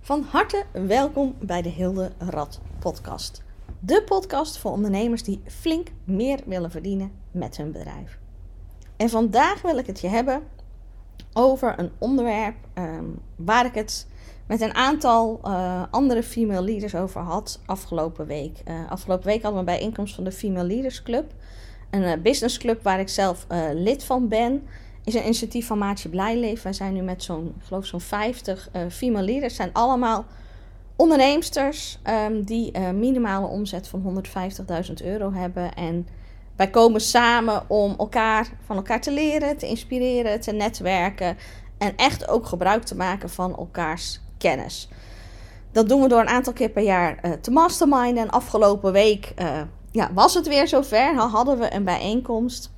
Van harte welkom bij de Hilde Rad podcast. De podcast voor ondernemers die flink meer willen verdienen met hun bedrijf. En vandaag wil ik het je hebben over een onderwerp waar ik het met een aantal andere female leaders over had afgelopen week. Afgelopen week hadden we een bijeenkomst van de Female Leaders Club. Een businessclub waar ik zelf lid van ben. Is een initiatief van Maartje Blijleven. Wij zijn nu met zo'n 50 female leaders. Zijn allemaal onderneemsters die minimale omzet van €150.000 hebben. En wij komen samen om van elkaar te leren, te inspireren, te netwerken. En echt ook gebruik te maken van elkaars kennis. Dat doen we door een aantal keer per jaar te masterminden. En afgelopen week was het weer zover. Hadden we een bijeenkomst.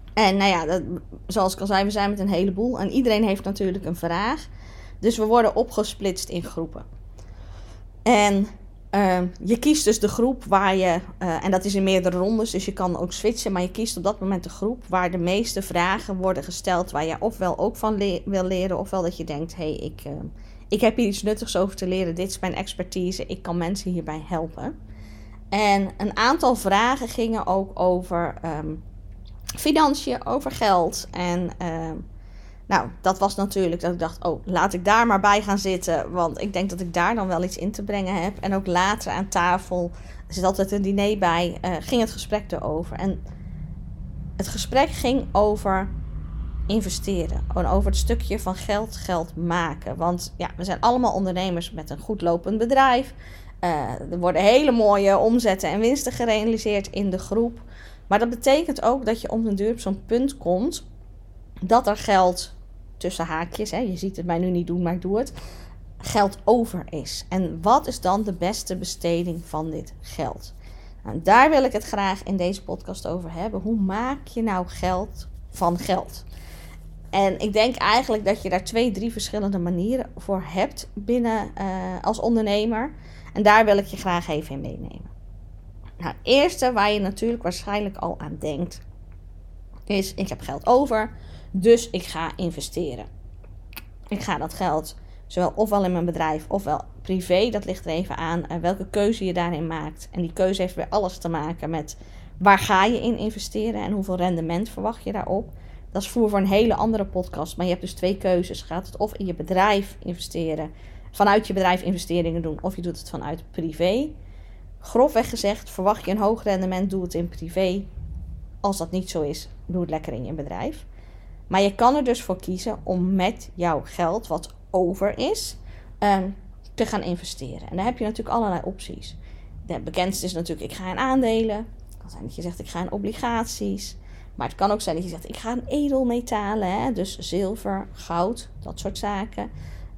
En zoals ik al zei, we zijn met een heleboel. En iedereen heeft natuurlijk een vraag. Dus we worden opgesplitst in groepen. En je kiest dus de groep waar je... en dat is in meerdere rondes, dus je kan ook switchen. Maar je kiest op dat moment de groep waar de meeste vragen worden gesteld. Waar je ofwel ook van wil leren, ofwel dat je denkt... ik heb hier iets nuttigs over te leren. Dit is mijn expertise. Ik kan mensen hierbij helpen. En een aantal vragen gingen ook over... financiën, over geld. En dat was natuurlijk dat ik dacht, laat ik daar maar bij gaan zitten. Want ik denk dat ik daar dan wel iets in te brengen heb. En ook later aan tafel, er zit altijd een diner bij, ging het gesprek erover. En het gesprek ging over investeren. Over het stukje van geld maken. Want we zijn allemaal ondernemers met een goed lopend bedrijf. Er worden hele mooie omzetten en winsten gerealiseerd in de groep. Maar dat betekent ook dat je op den duur op zo'n punt komt dat er geld, tussen haakjes, je ziet het mij nu niet doen, maar ik doe het, geld over is. En wat is dan de beste besteding van dit geld? Nou, daar wil ik het graag in deze podcast over hebben. Hoe maak je nou geld van geld? En ik denk eigenlijk dat je daar 2-3 verschillende manieren voor hebt binnen als ondernemer. En daar wil ik je graag even in meenemen. Nou, het eerste waar je natuurlijk waarschijnlijk al aan denkt, is ik heb geld over, dus ik ga investeren. Ik ga dat geld zowel ofwel in mijn bedrijf ofwel privé, dat ligt er even aan welke keuze je daarin maakt. En die keuze heeft weer alles te maken met waar ga je in investeren en hoeveel rendement verwacht je daarop. Dat is voor een hele andere podcast, maar je hebt dus 2 keuzes. Gaat het of in je bedrijf investeren, vanuit je bedrijf investeringen doen, of je doet het vanuit privé. Grofweg gezegd, verwacht je een hoog rendement, doe het in privé. Als dat niet zo is, doe het lekker in je bedrijf. Maar je kan er dus voor kiezen om met jouw geld, wat over is, te gaan investeren. En daar heb je natuurlijk allerlei opties. De bekendste is natuurlijk, ik ga in aandelen. Het kan zijn dat je zegt, ik ga in obligaties. Maar het kan ook zijn dat je zegt, ik ga in edelmetalen. Dus zilver, goud, dat soort zaken.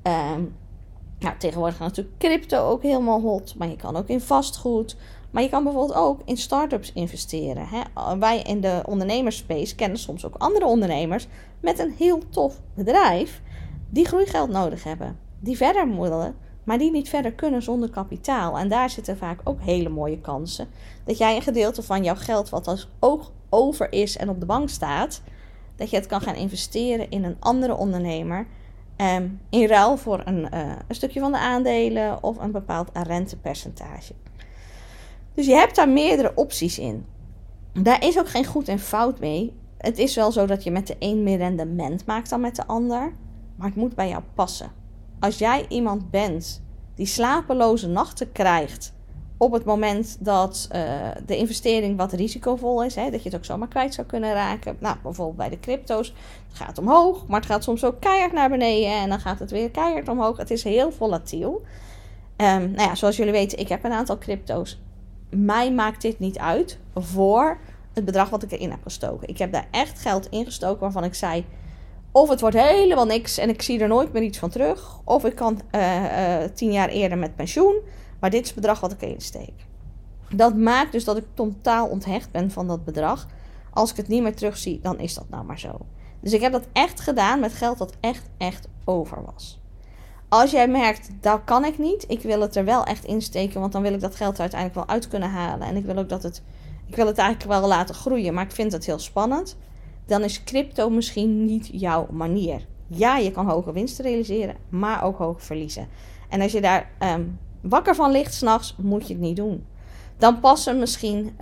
Tegenwoordig gaat natuurlijk crypto ook helemaal hot. Maar je kan ook in vastgoed. Maar je kan bijvoorbeeld ook in start-ups investeren. Wij in de ondernemersspace kennen soms ook andere ondernemers met een heel tof bedrijf die groeigeld nodig hebben. Die verder willen, maar die niet verder kunnen zonder kapitaal. En daar zitten vaak ook hele mooie kansen. Dat jij een gedeelte van jouw geld wat als ook over is en op de bank staat, dat je het kan gaan investeren in een andere ondernemer. In ruil voor een stukje van de aandelen of een bepaald rentepercentage. Dus je hebt daar meerdere opties in. Daar is ook geen goed en fout mee. Het is wel zo dat je met de een meer rendement maakt dan met de ander. Maar het moet bij jou passen. Als jij iemand bent die slapeloze nachten krijgt op het moment dat de investering wat risicovol is, dat je het ook zomaar kwijt zou kunnen raken. Nou, bijvoorbeeld bij de crypto's. Het gaat omhoog, maar het gaat soms ook keihard naar beneden en dan gaat het weer keihard omhoog. Het is heel volatiel. Zoals jullie weten, ik heb een aantal crypto's. Mij maakt dit niet uit voor het bedrag wat ik erin heb gestoken. Ik heb daar echt geld in gestoken waarvan ik zei, of het wordt helemaal niks en ik zie er nooit meer iets van terug. Of ik kan 10 jaar eerder met pensioen. Maar dit is het bedrag wat ik erin steek. Dat maakt dus dat ik totaal onthecht ben van dat bedrag. Als ik het niet meer terugzie, dan is dat nou maar zo. Dus ik heb dat echt gedaan met geld dat echt over was. Als jij merkt, dat kan ik niet. Ik wil het er wel echt insteken, want dan wil ik dat geld er uiteindelijk wel uit kunnen halen. En ik wil ook ik wil het eigenlijk wel laten groeien, maar ik vind het heel spannend. Dan is crypto misschien niet jouw manier. Ja, je kan hoge winsten realiseren, maar ook hoge verliezen. En als je daar wakker van ligt 's nachts, moet je het niet doen. Dan passen misschien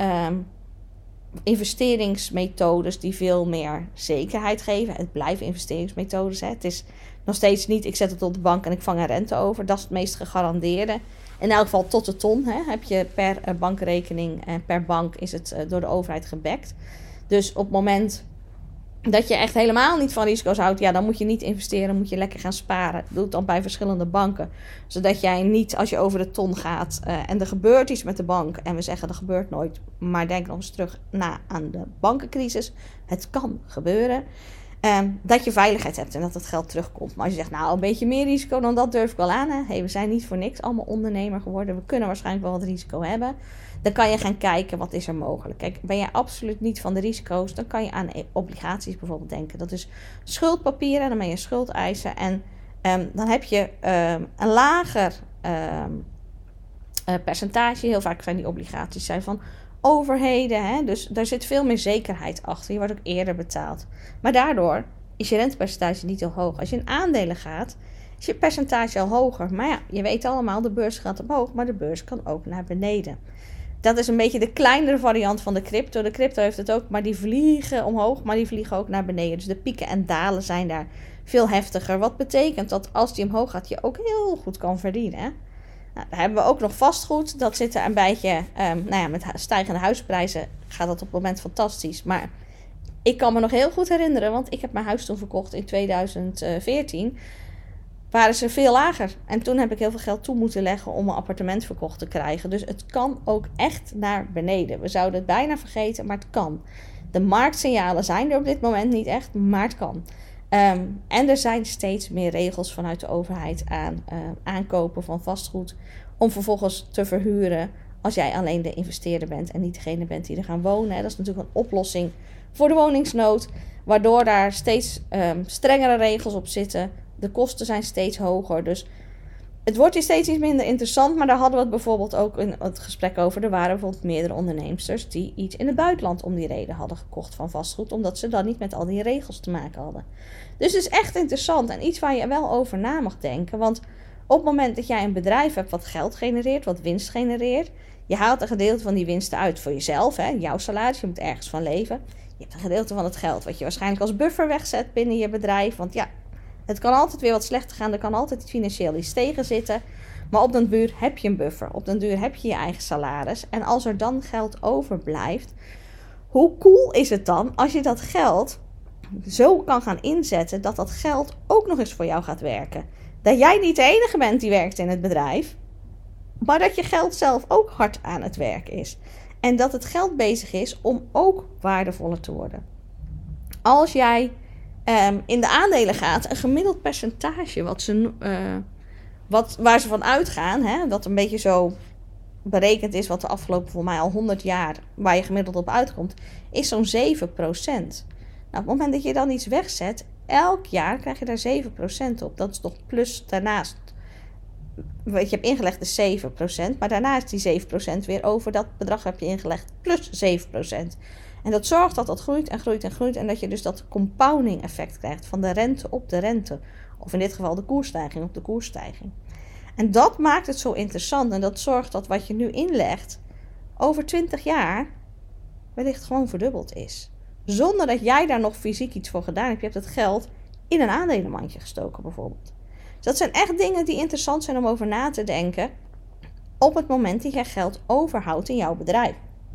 investeringsmethodes die veel meer zekerheid geven. Het blijven investeringsmethodes. Hè. Het is nog steeds niet, ik zet het op de bank en ik vang een rente over. Dat is het meest gegarandeerde. In elk geval tot de ton heb je per bankrekening en per bank is het door de overheid gebackt. Dus op het moment dat je echt helemaal niet van risico's houdt, ja, dan moet je niet investeren, moet je lekker gaan sparen. Doe het dan bij verschillende banken. Zodat jij niet, als je over de ton gaat en er gebeurt iets met de bank, en we zeggen er gebeurt nooit, maar denk nog eens terug aan de bankencrisis. Het kan gebeuren. Dat je veiligheid hebt en dat het geld terugkomt. Maar als je zegt, nou, een beetje meer risico dan dat durf ik wel aan. Hè? We zijn niet voor niks allemaal ondernemer geworden. We kunnen waarschijnlijk wel wat risico hebben. Dan kan je gaan kijken, wat is er mogelijk. Kijk, ben je absoluut niet van de risico's, dan kan je aan obligaties bijvoorbeeld denken. Dat is schuldpapieren, dan ben je schuldeiser. En dan heb je een lager percentage. Heel vaak zijn die obligaties van overheden. Hè? Dus daar zit veel meer zekerheid achter. Je wordt ook eerder betaald. Maar daardoor is je rentepercentage niet heel hoog. Als je in aandelen gaat, is je percentage al hoger. Maar ja, je weet allemaal, de beurs gaat omhoog, maar de beurs kan ook naar beneden. Dat is een beetje de kleinere variant van de crypto. De crypto heeft het ook, maar die vliegen omhoog, maar die vliegen ook naar beneden. Dus de pieken en dalen zijn daar veel heftiger. Wat betekent dat als die omhoog gaat, je ook heel goed kan verdienen. Hè? Nou, daar hebben we ook nog vastgoed. Dat zit er een beetje, met stijgende huisprijzen gaat dat op het moment fantastisch. Maar ik kan me nog heel goed herinneren, want ik heb mijn huis toen verkocht in 2014. Waren ze veel lager. En toen heb ik heel veel geld toe moeten leggen om een appartement verkocht te krijgen. Dus het kan ook echt naar beneden. We zouden het bijna vergeten, maar het kan. De marktsignalen zijn er op dit moment niet echt, maar het kan. En er zijn steeds meer regels vanuit de overheid aan aankopen van vastgoed. Om vervolgens te verhuren als jij alleen de investeerder bent en niet degene bent die er gaan wonen. Dat is natuurlijk een oplossing voor de woningsnood. Waardoor daar steeds strengere regels op zitten. De kosten zijn steeds hoger. Dus het wordt hier steeds iets minder interessant. Maar daar hadden we het bijvoorbeeld ook in het gesprek over. Er waren bijvoorbeeld meerdere onderneemsters die iets in het buitenland om die reden hadden gekocht van vastgoed. Omdat ze dan niet met al die regels te maken hadden. Dus het is echt interessant en iets waar je wel over na mag denken. Want op het moment dat jij een bedrijf hebt wat geld genereert, wat winst genereert. Je haalt een gedeelte van die winsten uit voor jezelf. Hè, jouw salaris, je moet ergens van leven. Je hebt een gedeelte van het geld wat je waarschijnlijk als buffer wegzet binnen je bedrijf. Want ja, het kan altijd weer wat slechter gaan. Er kan altijd financieel iets tegen zitten. Maar op den duur heb je een buffer. Op den duur heb je je eigen salaris. En als er dan geld overblijft, hoe cool is het dan als je dat geld zo kan gaan inzetten dat dat geld ook nog eens voor jou gaat werken. Dat jij niet de enige bent die werkt in het bedrijf, maar dat je geld zelf ook hard aan het werk is. En dat het geld bezig is om ook waardevoller te worden. Als jij in de aandelen gaat, een gemiddeld percentage waar ze van uitgaan, hè, dat een beetje zo berekend is wat de afgelopen voor mij al 100 jaar, waar je gemiddeld op uitkomt, is zo'n 7%. Nou, op het moment dat je dan iets wegzet, elk jaar krijg je daar 7% op. Dat is toch plus daarnaast. Wat je hebt ingelegd is 7%, maar daarna is die 7% weer over dat bedrag heb je ingelegd plus 7%. En dat zorgt dat dat groeit en groeit en groeit en dat je dus dat compounding effect krijgt van de rente op de rente. Of in dit geval de koersstijging op de koersstijging. En dat maakt het zo interessant en dat zorgt dat wat je nu inlegt over 20 jaar wellicht gewoon verdubbeld is. Zonder dat jij daar nog fysiek iets voor gedaan hebt. Je hebt het geld in een aandelenmandje gestoken bijvoorbeeld. Dus dat zijn echt dingen die interessant zijn om over na te denken op het moment dat jij geld overhoudt in jouw bedrijf.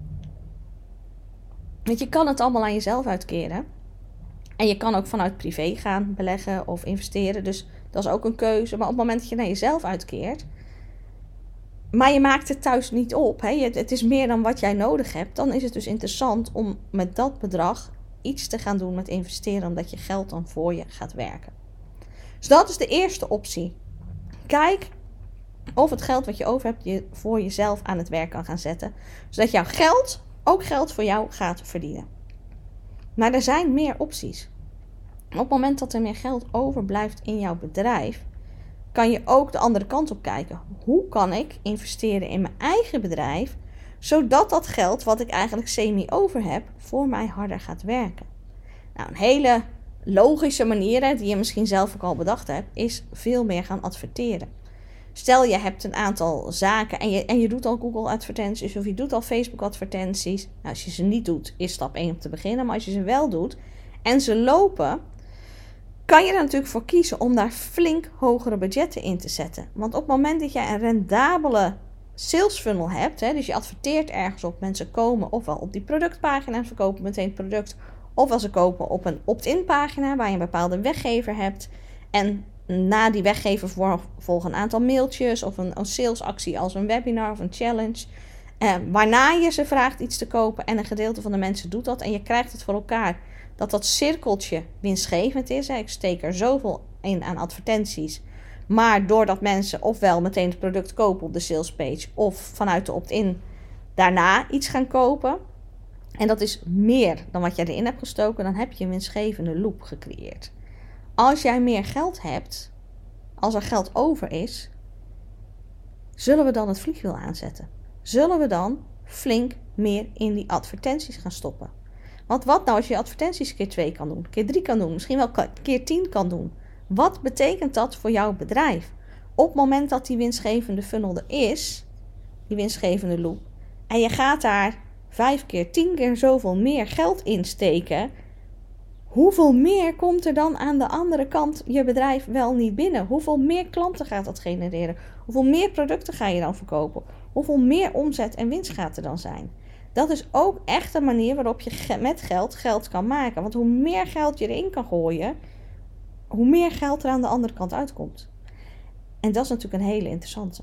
Want je kan het allemaal aan jezelf uitkeren. En je kan ook vanuit privé gaan beleggen of investeren. Dus dat is ook een keuze. Maar op het moment dat je naar jezelf uitkeert, maar je maakt het thuis niet op. Hè? Het is meer dan wat jij nodig hebt. Dan is het dus interessant om met dat bedrag iets te gaan doen met investeren. Omdat je geld dan voor je gaat werken. Dus dat is de eerste optie. Kijk of het geld wat je over hebt je voor jezelf aan het werk kan gaan zetten. Zodat jouw geld ook geld voor jou gaat verdienen. Maar er zijn meer opties. Op het moment dat er meer geld overblijft in jouw bedrijf, kan je ook de andere kant op kijken. Hoe kan ik investeren in mijn eigen bedrijf, zodat dat geld wat ik eigenlijk semi over heb, voor mij harder gaat werken? Nou, een hele logische manieren, die je misschien zelf ook al bedacht hebt, is veel meer gaan adverteren. Stel je hebt een aantal zaken en je doet al Google advertenties of je doet al Facebook advertenties. Nou, als je ze niet doet, is stap 1 om te beginnen. Maar als je ze wel doet en ze lopen, kan je er natuurlijk voor kiezen om daar flink hogere budgetten in te zetten. Want op het moment dat jij een rendabele sales funnel hebt, dus je adverteert ergens op, mensen komen ofwel op die productpagina en verkopen meteen het product, ofwel ze kopen op een opt-in pagina waar je een bepaalde weggever hebt. En na die weggever volgen een aantal mailtjes of een salesactie als een webinar of een challenge. Waarna je ze vraagt iets te kopen en een gedeelte van de mensen doet dat. En je krijgt het voor elkaar dat cirkeltje winstgevend is. Ik steek er zoveel in aan advertenties. Maar doordat mensen ofwel meteen het product kopen op de salespage of vanuit de opt-in daarna iets gaan kopen. En dat is meer dan wat jij erin hebt gestoken, dan heb je een winstgevende loop gecreëerd. Als jij meer geld hebt, als er geld over is, zullen we dan het vliegwiel aanzetten? Zullen we dan flink meer in die advertenties gaan stoppen? Want wat nou als je advertenties keer 2 kan doen, keer 3 kan doen, misschien wel keer 10 kan doen? Wat betekent dat voor jouw bedrijf? Op het moment dat die winstgevende funnel er is, die winstgevende loop, en je gaat daar 5 keer, 10 keer zoveel meer geld in steken, hoeveel meer komt er dan aan de andere kant je bedrijf wel niet binnen? Hoeveel meer klanten gaat dat genereren? Hoeveel meer producten ga je dan verkopen? Hoeveel meer omzet en winst gaat er dan zijn? Dat is ook echt een manier waarop je met geld kan maken. Want hoe meer geld je erin kan gooien, hoe meer geld er aan de andere kant uitkomt. En dat is natuurlijk een hele interessante.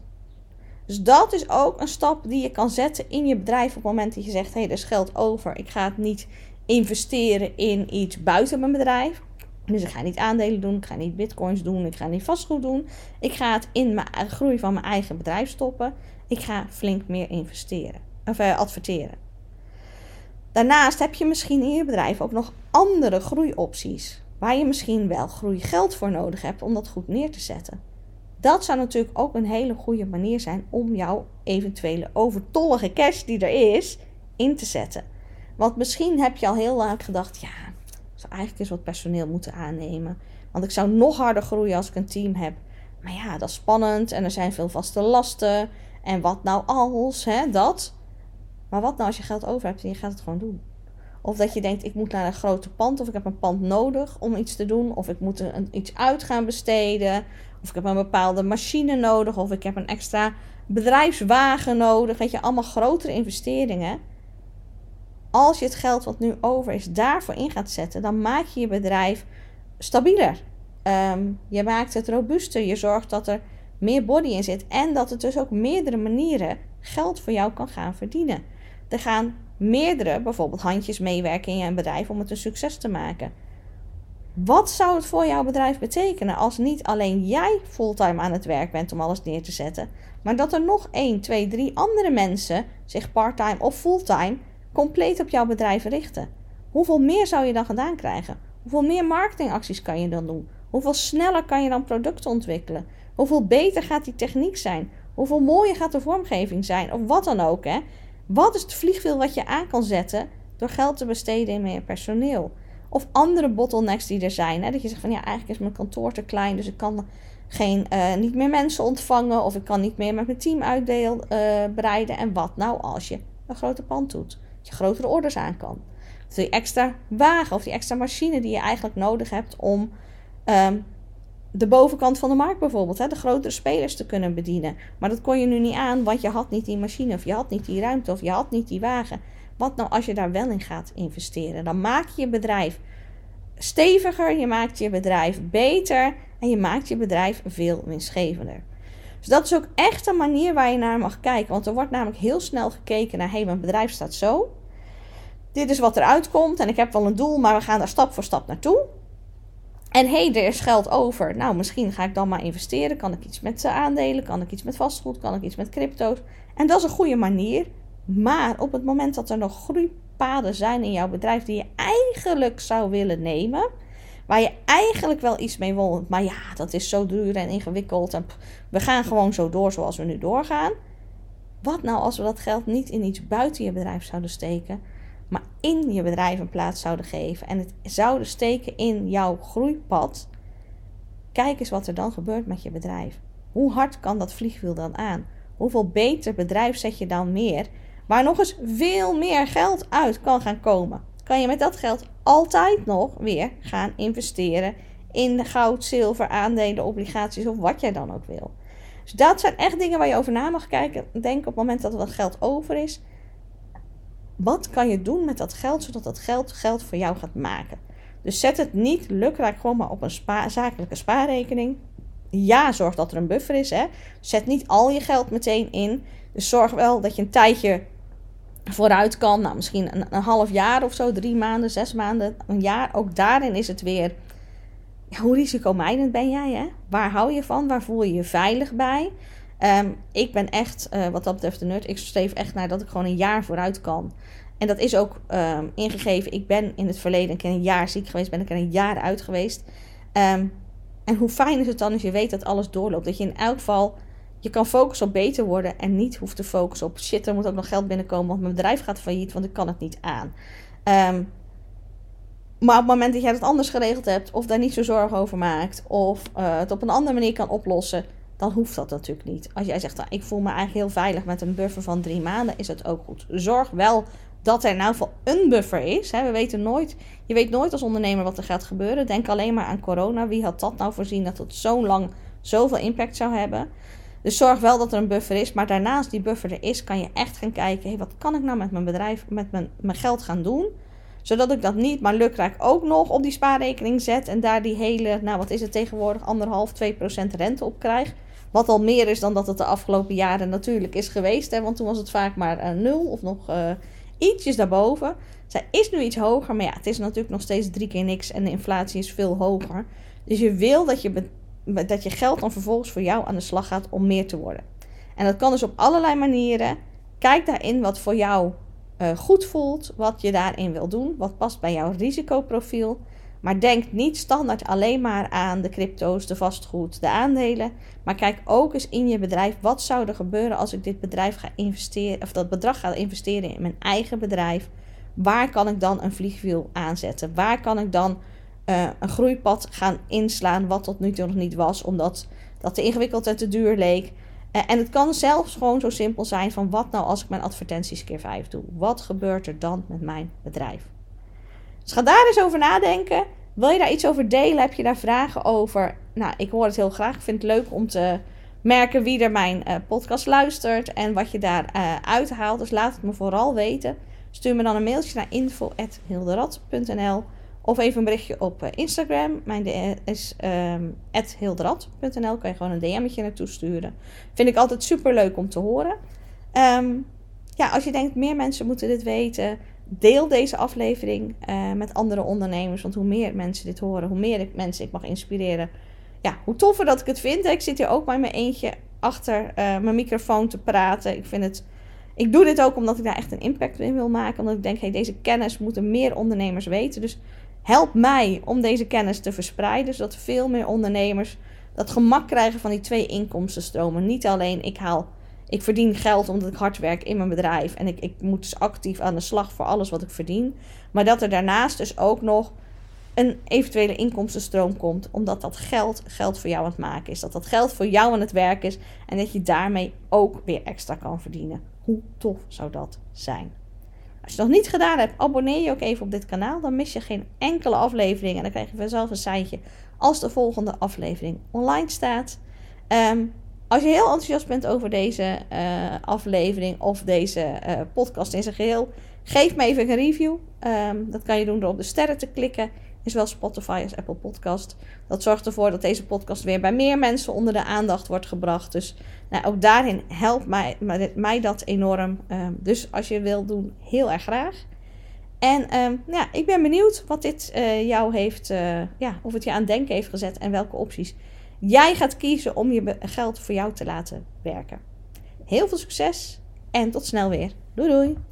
Dus dat is ook een stap die je kan zetten in je bedrijf op het moment dat je zegt, er is geld over. Ik ga het niet investeren in iets buiten mijn bedrijf. Dus ik ga niet aandelen doen, ik ga niet bitcoins doen, ik ga niet vastgoed doen. Ik ga het in mijn groei van mijn eigen bedrijf stoppen. Ik ga flink meer adverteren. Daarnaast heb je misschien in je bedrijf ook nog andere groeiopties. Waar je misschien wel groeigeld voor nodig hebt om dat goed neer te zetten. Dat zou natuurlijk ook een hele goede manier zijn om jouw eventuele overtollige cash die er is, in te zetten. Want misschien heb je al heel lang gedacht, ik zou eigenlijk eens wat personeel moeten aannemen. Want ik zou nog harder groeien als ik een team heb. Maar ja, dat is spannend en er zijn veel vaste lasten. En wat nou als, dat. Maar wat nou als je geld over hebt en je gaat het gewoon doen? Of dat je denkt, ik moet naar een grote pand of ik heb een pand nodig om iets te doen. Of ik moet iets uit gaan besteden. Of ik heb een bepaalde machine nodig. Of ik heb een extra bedrijfswagen nodig. Weet je, allemaal grotere investeringen. Als je het geld wat nu over is daarvoor in gaat zetten, dan maak je je bedrijf stabieler. Je maakt het robuuster. Je zorgt dat er meer body in zit. En dat het dus ook meerdere manieren geld voor jou kan gaan verdienen. Er gaan meerdere, bijvoorbeeld handjes meewerken in je bedrijf om het een succes te maken. Wat zou het voor jouw bedrijf betekenen als niet alleen jij fulltime aan het werk bent om alles neer te zetten, maar dat er nog 1, 2, 3 andere mensen zich parttime of fulltime compleet op jouw bedrijf richten? Hoeveel meer zou je dan gedaan krijgen? Hoeveel meer marketingacties kan je dan doen? Hoeveel sneller kan je dan producten ontwikkelen? Hoeveel beter gaat die techniek zijn? Hoeveel mooier gaat de vormgeving zijn? Of wat dan ook, Wat is het vliegwiel wat je aan kan zetten door geld te besteden in meer personeel? Of andere bottlenecks die er zijn. Dat je zegt van eigenlijk is mijn kantoor te klein. Dus ik kan niet meer mensen ontvangen. Of ik kan niet meer met mijn team uitbreiden. En wat nou als je een groter pand doet? Dat je grotere orders aan kan. Of die extra wagen of die extra machine die je eigenlijk nodig hebt om de bovenkant van de markt bijvoorbeeld, de grotere spelers te kunnen bedienen. Maar dat kon je nu niet aan, want je had niet die machine of je had niet die ruimte of je had niet die wagen. Wat nou als je daar wel in gaat investeren? Dan maak je je bedrijf steviger, je maakt je bedrijf beter en je maakt je bedrijf veel winstgevender. Dus dat is ook echt een manier waar je naar mag kijken. Want er wordt namelijk heel snel gekeken naar, mijn bedrijf staat zo. Dit is wat eruit komt en ik heb wel een doel, maar we gaan daar stap voor stap naartoe. En er is geld over. Nou, misschien ga ik dan maar investeren. Kan ik iets met aandelen? Kan ik iets met vastgoed? Kan ik iets met crypto's? En dat is een goede manier. Maar op het moment dat er nog groeipaden zijn in jouw bedrijf die je eigenlijk zou willen nemen, waar je eigenlijk wel iets mee wil, maar dat is zo duur en ingewikkeld en we gaan gewoon zo door zoals we nu doorgaan. Wat nou als we dat geld niet in iets buiten je bedrijf zouden steken, maar in je bedrijf een plaats zouden geven en het zouden steken in jouw groeipad, kijk eens wat er dan gebeurt met je bedrijf. Hoe hard kan dat vliegwiel dan aan? Hoeveel beter bedrijf zet je dan neer, waar nog eens veel meer geld uit kan gaan komen? Kan je met dat geld altijd nog weer gaan investeren in goud, zilver, aandelen, obligaties of wat jij dan ook wil. Dus dat zijn echt dingen waar je over na mag kijken. Denk op het moment dat er wat geld over is. Wat kan je doen met dat geld, zodat dat geld voor jou gaat maken? Dus zet het niet lukraak gewoon maar op een zakelijke spaarrekening. Ja, zorg dat er een buffer is. Hè. Zet niet al je geld meteen in. Dus zorg wel dat je een tijdje vooruit kan. Nou, misschien een half jaar of zo, 3 maanden, 6 maanden, een jaar. Ook daarin is het weer, hoe risicomijdend ben jij? Hè? Waar hou je van? Waar voel je je veilig bij? Ik ben echt, wat dat betreft de nerd. Ik streef echt naar dat ik gewoon een jaar vooruit kan. En dat is ook ingegeven. Ik ben in het verleden een keer een jaar ziek geweest. Ben ik er een jaar uit geweest. En hoe fijn is het dan als je weet dat alles doorloopt. Dat je in elk geval, je kan focussen op beter worden. En niet hoeft te focussen op shit, er moet ook nog geld binnenkomen. Want mijn bedrijf gaat failliet, want ik kan het niet aan. Maar op het moment dat jij het anders geregeld hebt. Of daar niet zo zorgen over maakt. Of het op een andere manier kan oplossen. Dan hoeft dat natuurlijk niet. Als jij zegt, ik voel me eigenlijk heel veilig met een buffer van 3 maanden. Is dat ook goed. Zorg wel dat er in ieder geval een buffer is. Hè. Je weet nooit als ondernemer wat er gaat gebeuren. Denk alleen maar aan corona. Wie had dat nou voorzien dat het zo lang zoveel impact zou hebben. Dus zorg wel dat er een buffer is. Maar daarnaast die buffer er is, kan je echt gaan kijken. Wat kan ik nou met mijn bedrijf, met mijn geld gaan doen? Zodat ik dat niet maar lukraak ook nog op die spaarrekening zet. En daar die hele, wat is het tegenwoordig, 1,5-2% rente op krijg. Wat al meer is dan dat het de afgelopen jaren natuurlijk is geweest. Hè? Want toen was het vaak maar 0 of nog ietsjes daarboven. Zij is nu iets hoger, maar het is natuurlijk nog steeds 3 keer niks. En de inflatie is veel hoger. Dus je wil dat je geld dan vervolgens voor jou aan de slag gaat om meer te worden. En dat kan dus op allerlei manieren. Kijk daarin wat voor jou goed voelt. Wat je daarin wil doen. Wat past bij jouw risicoprofiel. Maar denk niet standaard alleen maar aan de crypto's, de vastgoed, de aandelen. Maar kijk ook eens in je bedrijf. Wat zou er gebeuren als ik dit bedrijf ga investeren, of dat bedrag ga investeren in mijn eigen bedrijf? Waar kan ik dan een vliegwiel aanzetten? Waar kan ik dan een groeipad gaan inslaan wat tot nu toe nog niet was, omdat dat te ingewikkeld en te duur leek? En het kan zelfs gewoon zo simpel zijn van wat nou als ik mijn advertenties keer 5 doe? Wat gebeurt er dan met mijn bedrijf? Dus ga daar eens over nadenken. Wil je daar iets over delen? Heb je daar vragen over? Nou, ik hoor het heel graag. Ik vind het leuk om te merken wie er mijn podcast luistert en wat je daar uithaalt. Dus laat het me vooral weten. Stuur me dan een mailtje naar info@hilderad.nl of even een berichtje op Instagram. Mijn is @hilderad.nl. Kan je gewoon een DM'tje naartoe sturen. Vind ik altijd super leuk om te horen. Als je denkt, meer mensen moeten dit weten, deel deze aflevering met andere ondernemers. Want hoe meer mensen dit horen, hoe meer mensen ik mag inspireren. Ja, hoe toffer dat ik het vind. Ik zit hier ook bij mijn eentje achter mijn microfoon te praten. Ik doe dit ook omdat ik daar echt een impact in wil maken. Omdat ik denk, deze kennis moeten meer ondernemers weten. Dus help mij om deze kennis te verspreiden. Zodat veel meer ondernemers dat gemak krijgen van die 2 inkomstenstromen. Niet alleen ik verdien geld omdat ik hard werk in mijn bedrijf. En ik moet dus actief aan de slag voor alles wat ik verdien. Maar dat er daarnaast dus ook nog een eventuele inkomstenstroom komt. Omdat dat geld voor jou aan het maken is. Dat geld voor jou aan het werk is. En dat je daarmee ook weer extra kan verdienen. Hoe tof zou dat zijn? Als je het nog niet gedaan hebt, abonneer je ook even op dit kanaal. Dan mis je geen enkele aflevering. En dan krijg je vanzelf een seintje als de volgende aflevering online staat. Als je heel enthousiast bent over deze aflevering of deze podcast in zijn geheel, geef me even een review. Dat kan je doen door op de sterren te klikken. Is wel Spotify als Apple Podcast. Dat zorgt ervoor dat deze podcast weer bij meer mensen onder de aandacht wordt gebracht. Dus ook daarin helpt mij dat enorm. Dus als je wilt doen, heel erg graag. En ik ben benieuwd wat dit jou heeft, of het je aan het denken heeft gezet en welke opties jij gaat kiezen om je geld voor jou te laten werken. Heel veel succes en tot snel weer. Doei doei!